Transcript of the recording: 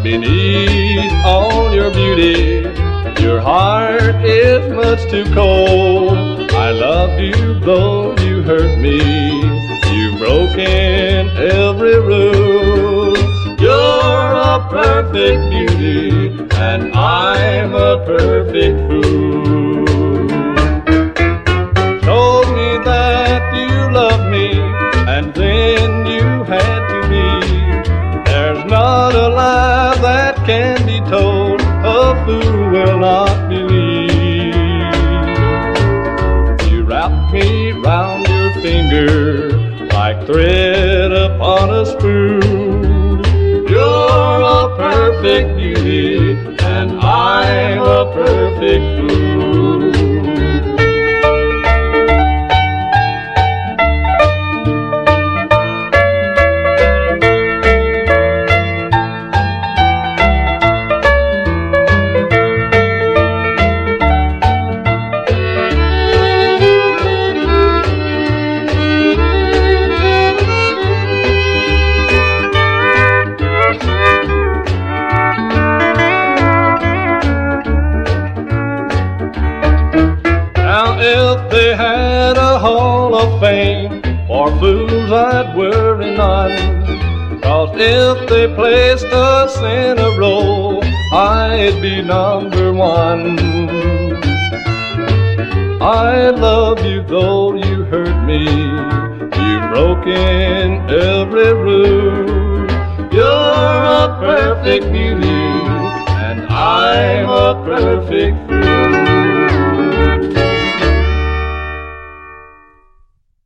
beneath all your beauty, your heart is much too cold. I loved you though you hurt me, you've broken every rule. You're a perfect beauty, and I'm a perfect fool. Told me that you loved me, and then you had to leave. There's not a lie that can be told, a fool will not believe. You wrapped me round your finger like thread upon a spoon. You're a perfect beauty, and I'm a perfect fool. If they had a hall of fame for fools, I'd worry none. 'Cause if they placed us in a row, I'd be number one. I love you though you hurt me, you've broken every rule. You're a perfect beauty, and I'm a perfect fool.